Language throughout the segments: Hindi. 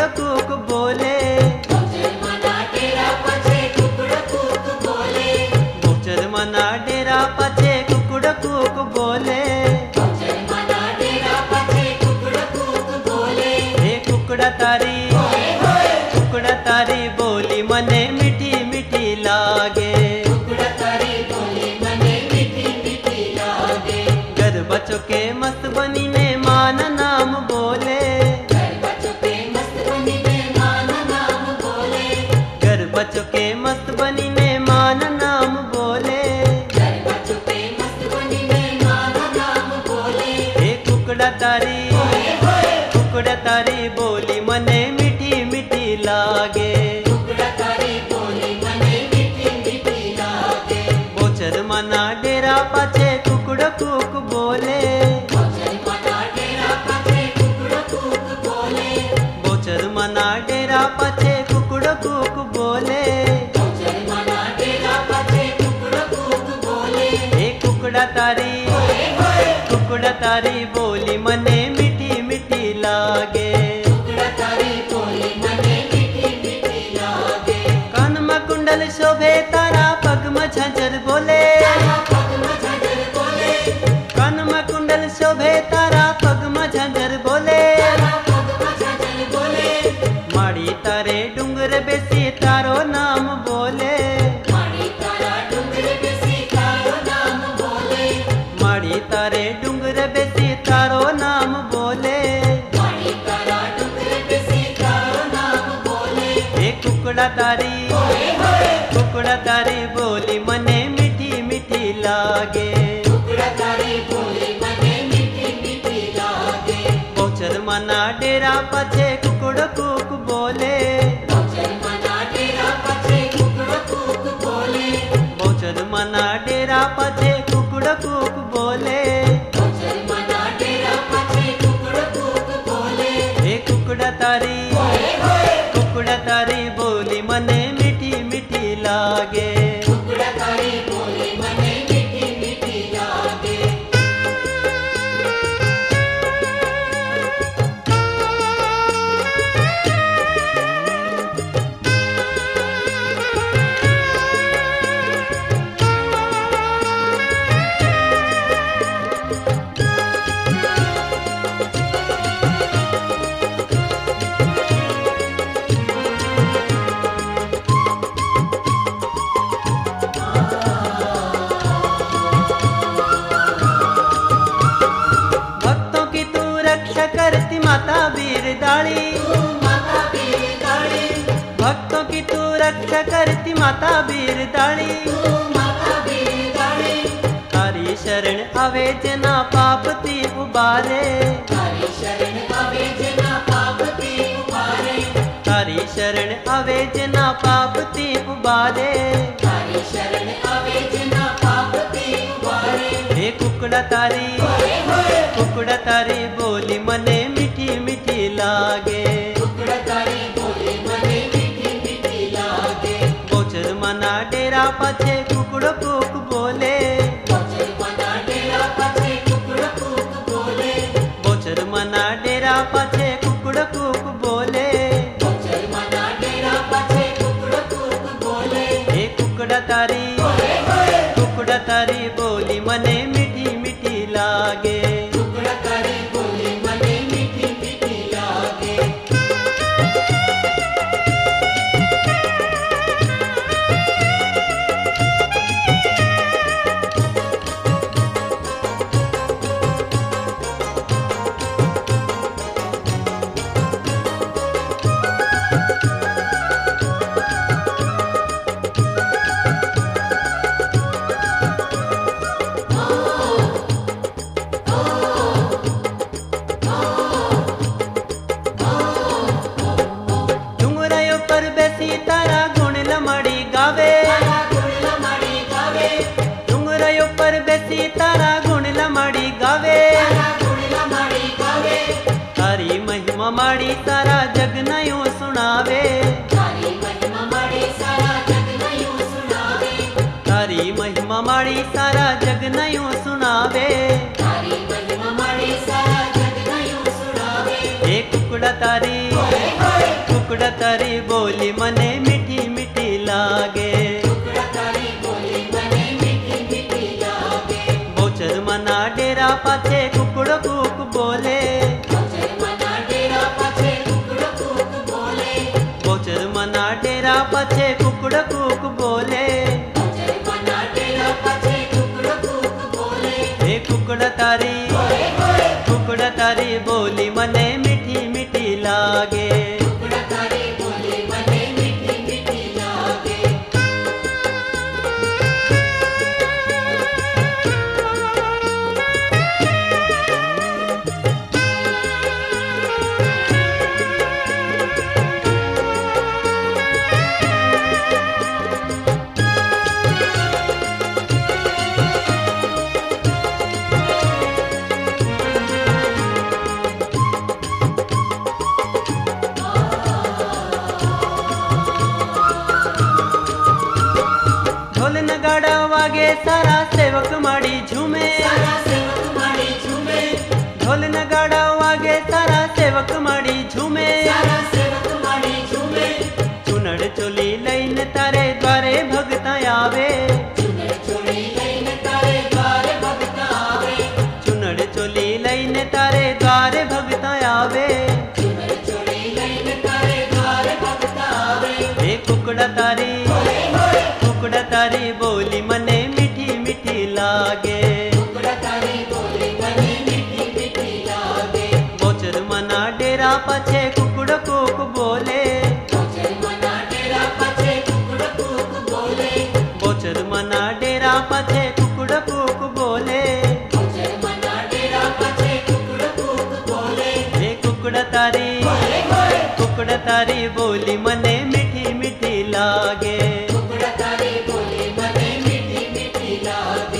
कूक बोले। बोचर मना डेरा पछे कुकड़ कूक बोले। बोचर मना डेरा पछे कुकड़ कूक बोले। बोचर मना डेरा पछे कुकड़ कूक बोले। हे कुकड़ा तारी होए होए कुकड़ा तारी बोली मने मीठी मीठी लागे। कुकड़ तारी बोली मने मीठी मीठी लागे। घर बच्चों के मस्त बनी ने मान नाम बोले। घर बच्चों के मस्त बनी मेहमान नाम बोले। घर बच्चों के मस्त बनी ने मान नाम बोले। घर बच्चों के मस्त बनी मेहमान नाम बोले। हे कुकड़ा तारी होए होए कुकड़ा तारी बोली मने मीठी मीठी लागे। कुकड़ तारी बोली मने मीठी मीठी लागे। बोचर मना डेरा पाछे कुकड़ कूक बोले। बोचर मना डेरा पछे कुकड़ कूक बोले। बोचर मना डेरा पाछे कुकड़ कूक बोले। बोचर मना डेरा पछे कुकड़ कूक बोले। हे कुकड़ा तारी होए होए कुकड़ा तारी बोली मने मीठी मीठी लागे। कुकड़ तारी बोली मने मीठी मीठी लागे। कान में कुंडल शोभे तारा पग में झांझर बोले। तारा पग में झांझर बोले। कान में कुंडल शोभे तारा पग में झांझर बोले। तारा पग में झांझर बोले। माड़ी तारे डूंगर बेसी तारो नाम बोले। माड़ी तारा डूंगर बेसी तारो नाम बोले। माड़ी तारे डूंगर बेसी तारो नाम बोले। माड़ी तारा डूंगर बेसी तारो नाम बोले। हे कुकड़ा तारी होए होए कुकड़ा तारी बोली मने मीठी मीठी लागे। कुकड़ तारी बोली मने मीठी मीठी लागे। बोचर मना डेरा पाछे कुकड़ कूक बोले। बोचर मना डेरा पछे कुकड़ कूक बोले। बोचर मना डेरा पाछे कुकड़ कूक बोले। बोचर मना डेरा पछे कुकड़ कूक बोले। हे कुकड़ा तारी होए होए कुकड़ा तारी बोली मने मीठी मीठी लागे। कुकड़ तारी बोली मने मीठी मीठी लागे। भक्तों की तू रक्षा करती माता वीर दाली। तू माता वीर दाड़ी। भक्तों की तू रक्षा करती माता वीर दाली। तू माता वीर दाड़ी। तारी शरण आवे जना पापती उबारे। तारी शरण आवे जना पापती उबारे। तारी शरण आवे जना पापती उबारे। तारी शरण आवे जना पापती उबारे। हे कुकड़ा तारी होए होए कुकड़ा तारी बोली मने मीठी मीठी लागे। कुकड़ तारी बोली मने मीठी मीठी लागे। बोचर मना डेरा पाछे कुकड़ कूक बोले। बोचर मना डेरा पछे कुकड़ कूक बोले। बोचर मना डेरा पाछे कुकड़ कूक बोले। बोचर मना डेरा पछे कुकड़ कूक बोले। हे कुकड़ा तारी होए होए कुकड़ा तारी बोली मने मीठी मीठी लागे। कुकड़ तारी बोली मने मीठी मीठी लागे। डुंगरायो पर बेसी तारा गुण लमड़ी गावे। तारा गुण लमड़ी गावे। डुंगरायो पर बेसी तारा गुण लमड़ी गावे। तारा गुण लमड़ी गावे। तारी महिमा माड़ी तारा जग नयो सुनावे। तारी महिमा माड़ी सारा जग नयो सुनावे। तारी महिमा माड़ी सारा जग नयो सुनावे। तारी महिमा माड़ी सारा जग नयो सुनावे। हे कुकड़ा तारी होए होए तारी बोली मने मीठी मीठी लागे। कुकड़ा तारी बोली मने मीठी मीठी लागे। बोचर मना डेरा पाछे कुकड़ो कूक बोले। बोचर मना डेरा पाछे कुकड़ो कूक बोले। बोचर मना डेरा पाछे कुकड़ो कूक बोले। बोचर मना डेरा पाछे कुकड़ो कूक बोले। हे कुकड़ा तारी कुकड़ा तारी बोली मने मीठी मीठी लागे। कुकड़ा तारी बोली मने मीठी मीठी लागे। ढोल नगाड़ा वागे सारा सेवक माड़ी झूमे। सारा सेवक माड़ी झूमे। ढोल नगाड़ा वागे सारा सेवक माड़ी झूमे। सारा सेवक माड़ी झूमे। चुनड़ चोली लईन तारे द्वारे भगता आवे। चुनड़ चोली लईन तारे द्वारे भगता आवे। चुनड़ चोली लईन तारे द्वारे भगता आवे। चुनड़ चोली लईन तारे द्वारे भगता आवे। हे कुकड़ा तारी कुकड़ा तारी बोली मने मीठी मीठी लागे। कुकड़ा तारी बोली मने मीठी मीठी लागे। बोचर मना डेरा पाछे कुकड़ो कूक बोले। बोचर मना डेरा पाछे कुकड़ो कूक बोले। बोचर मना डेरा पाछे कुकड़ो कूक बोले। बोचर मना डेरा पाछे कुकड़ो कूक बोले। हे कुकड़ा तारी बोली मने मीठी मीठी लागे। कुकड़ा तारी बोली मने मीठी मीठी लागे।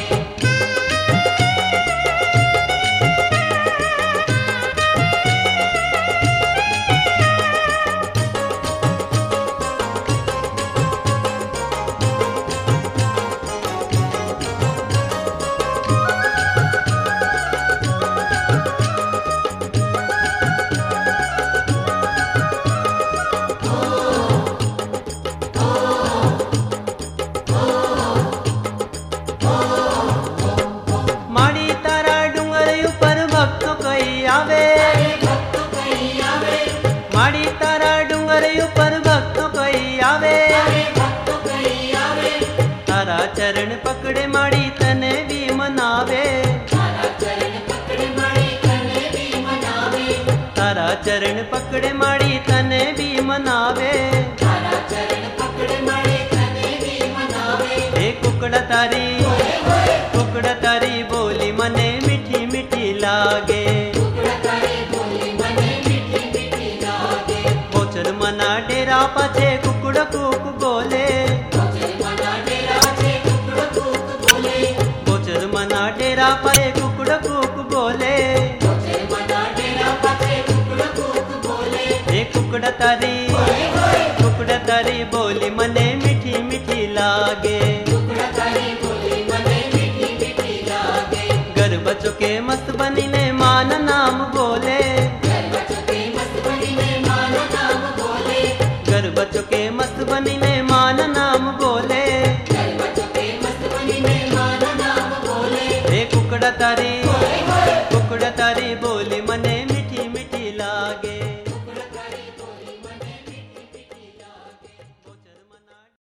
माड़ी तारा डूंगर ऊपर भक्त कई आवे। भक्त कहीं आवे। माड़ी तारा डूंगर ऊपर भक्त कई आवे। भक्त कहीं आवे। तारा चरण पकड़े माड़ी तने भी मनावे। तारा चरण पकड़े माड़ी तने भी मनावे। तारा चरण पकड़े माड़ी तने भी मनावे। तारा चरण पकड़े माड़ी तने भी मनावे। हे कुकड़ा तारी बोली मने मीठी मीठी लागे। कुकड़ा तारी बोली मने मीठी मीठी लागे। बोचर मना डेरा पाछे कुकड़ो कूक बोले। बोचर मना डेरा पाछे कुकड़ो कूक बोले। बोचर मना डेरा पाछे कुकड़ो कूक बोले। बोचर मना डेरा पाछे कुकड़ो कूक बोले। हे कुकड़ा तारी बोली मने मीठी मीठी लागे। कुकड़ा तारी बोली मने मीठी मीठी लागे। घर बच्चों के मस्त बनी ने मान नाम बोले। घर बच्चों के मस्त बनी ने मान नाम बोले। घर बच्चों के मस्त बनी ने मान नाम बोले। घर बच्चों के मस्त बनी ने मान नाम बोले। हे कुकड़ा तारी